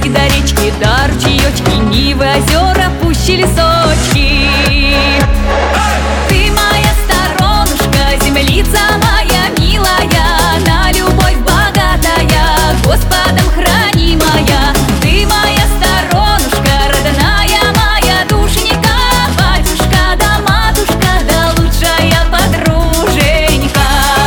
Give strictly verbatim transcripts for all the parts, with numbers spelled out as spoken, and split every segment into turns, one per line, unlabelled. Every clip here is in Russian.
Реки до речки, до ручеечки, нивы, озера, пущи, лесочки. Ты моя сторонушка, землица моя милая, на любовь богатая, Господом хранимая. Ты моя сторонушка, родная моя душенька, батюшка да матушка, да лучшая подруженька.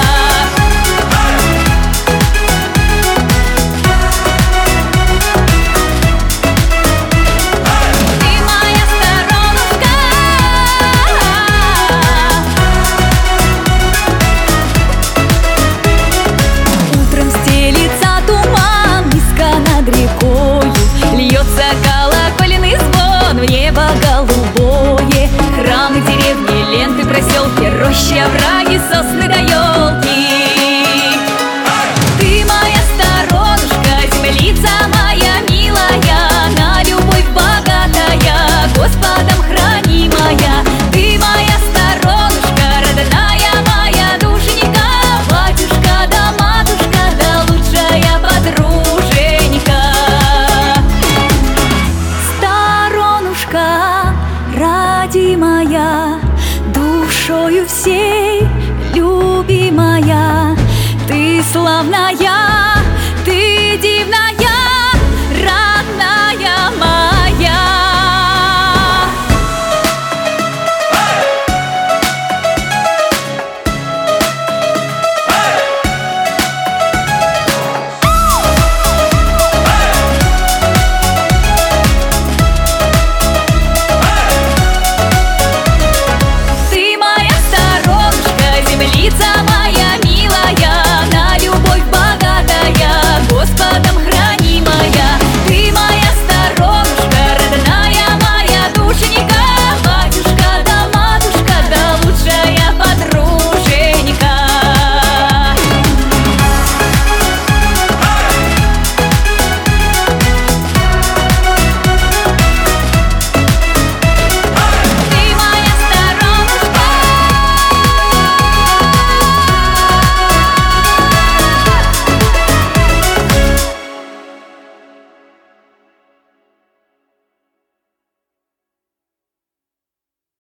Льется колокольный звон в небо голубое, храмы, деревни, ленты, проселки, рощи, овраги, сосны да елки. Ты моя сторонушка, землица моя милая, на любовь богатая, Господом хранимая. Ты моя сторонушка, родная моя душенька, батюшка да матушка, да лучшая подруженька. Родимая, душою всей любимая, ты славная, ты дивная.